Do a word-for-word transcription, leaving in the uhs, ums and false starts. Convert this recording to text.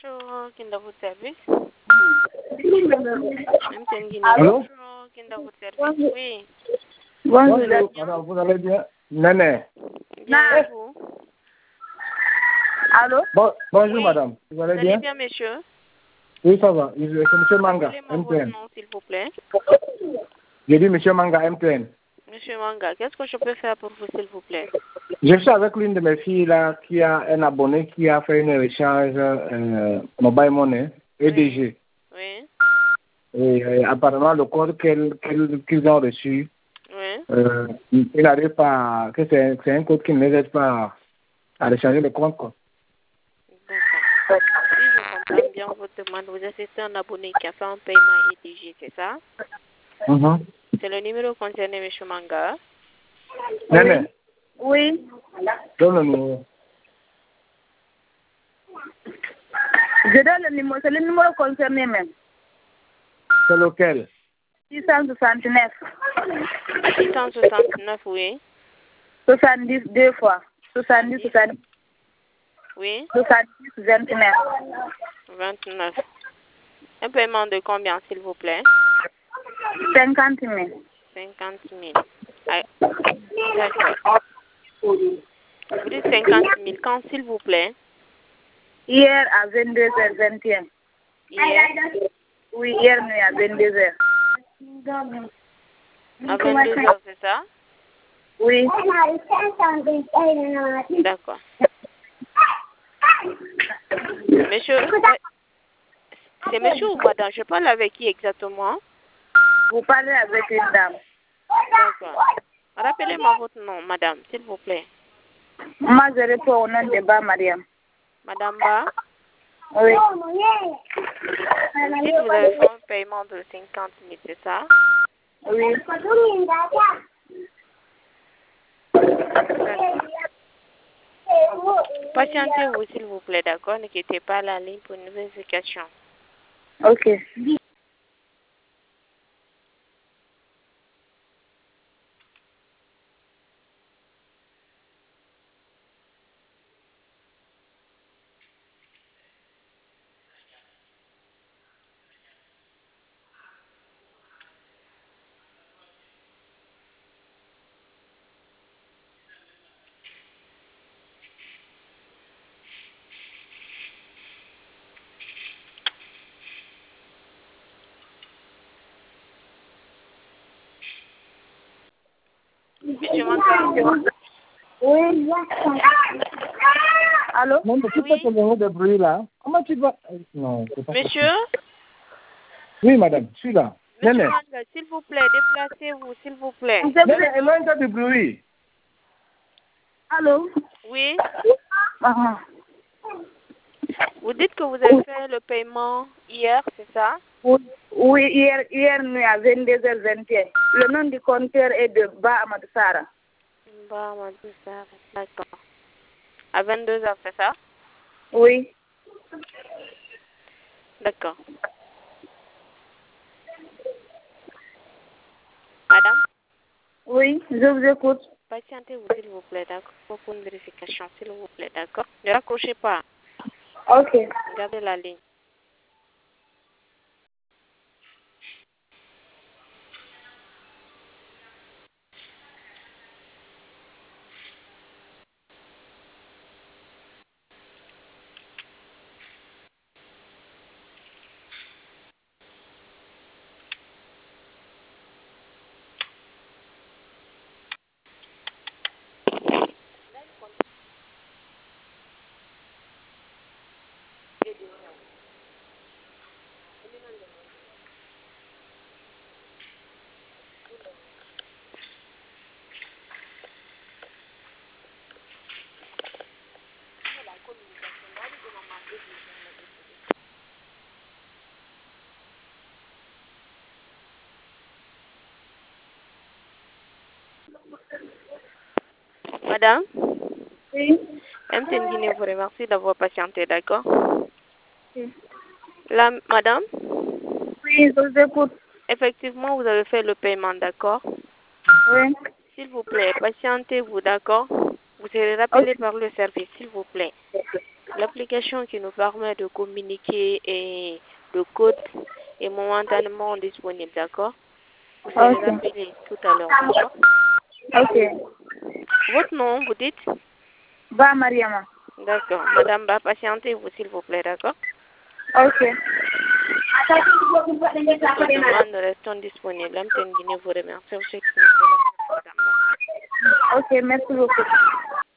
Bonjour, Kinder Food Service. Allô? Bonjour, Kinder Food Service. Oui. Bonjour, madame, vous allez bien? Néné. Bien, et vous? Allô? Bon, bonjour, Oui. madame. Vous allez Vous allez bien? bien, monsieur? Oui, ça va. C'est monsieur Manga, Appelez-moi votre M T N. nom, s'il vous plaît. J'ai dit monsieur Manga, M T N. Monsieur Manga, qu'est-ce que je peux faire pour vous, s'il vous plaît? Je suis avec l'une de mes filles là qui a un abonné qui a fait une échange euh, mobile money, E D G. Oui. Et euh, apparemment, le code qu'elle- qu'elle- qu'ils ont reçu, Oui. euh, il n'arrive pas, à- que c'est c'est un code qui ne les aide pas à recharger le compte, quoi. D'accord. Si je comprends bien votre demande, vous êtes un abonné qui a fait un paiement E D G, c'est ça? Mhm. C'est le numéro concerné, monsieur Manga. Néné, Oui. donne le numéro. Je donne le numéro, c'est le numéro concerné même. C'est lequel? six cent soixante-neuf. six cent soixante-neuf, oui. soixante-dix deux fois. soixante-dix, soixante-dix, Oui. soixante-dix, vingt-neuf. vingt-neuf. Un paiement de combien, s'il vous plaît? cinquante mille. cinquante mille. Ah, d'accord. Vous dites cinquante mille. Quand, s'il vous plaît? Hier à vingt-deux heures vingt et un. Hier? Oui, hier nuit à vingt-deux heures. À vingt-deux heures, c'est ça? Oui. D'accord. Monsieur, c'est monsieur ou madame? Je parle avec qui exactement? Vous parlez avec une dame. D'accord. Rappelez-moi votre nom, madame, s'il vous plaît. Moi, je réponds au nom de Ba Mariam. Madame Ba, Oui. vous dites que vous avez fait un paiement de cinquante mille, c'est ça? Oui. Patientez-vous, s'il vous plaît, d'accord? Ne quittez pas la ligne pour une vérification. Ok. Monsieur Manga, Oui. Allô? Non, mais tu peux te donner de bruit là. Comment tu vas? Non, c'est pas monsieur, Oui, madame, je suis là. monsieur Néné. Manga, s'il vous plaît, déplacez-vous, s'il vous plaît. Néné, éloigne-toi du bruit. Allô? Oui, Ah, vous dites que vous avez fait le paiement hier, c'est ça? Oui, oui, hier, hier nuit à vingt-deux heures vingt et un. Le nom du compteur est de Ba Amadou Sara. Bah, on dit ça, d'accord. À vingt-deux heures, c'est ça? Oui. D'accord. Madame, Oui, je vous écoute. patientez-vous, s'il vous plaît, d'accord? Pour une vérification, s'il vous plaît, d'accord? Ne raccrochez pas. Ok. Gardez la ligne. Madame, Oui. M T N Guinée vous remercie d'avoir patienté, d'accord? Oui, Là, madame, Oui, je vous écoute. effectivement, vous avez fait le paiement, d'accord? Oui. S'il vous plaît, patientez-vous, d'accord? Vous serez rappelé par le service, s'il vous plaît. l'application qui nous permet de communiquer et le code est momentanément disponible, d'accord? Vous allez Ok. l'appeler tout à l'heure, d'accord? Ok. Votre nom, vous dites? Ba Mariama. D'accord. Madame, bah, patientez-vous, s'il vous plaît, d'accord? Ok. Votre demande reste disponible. M T N Guinée vous remercie. Madame Ba. Ok, merci beaucoup.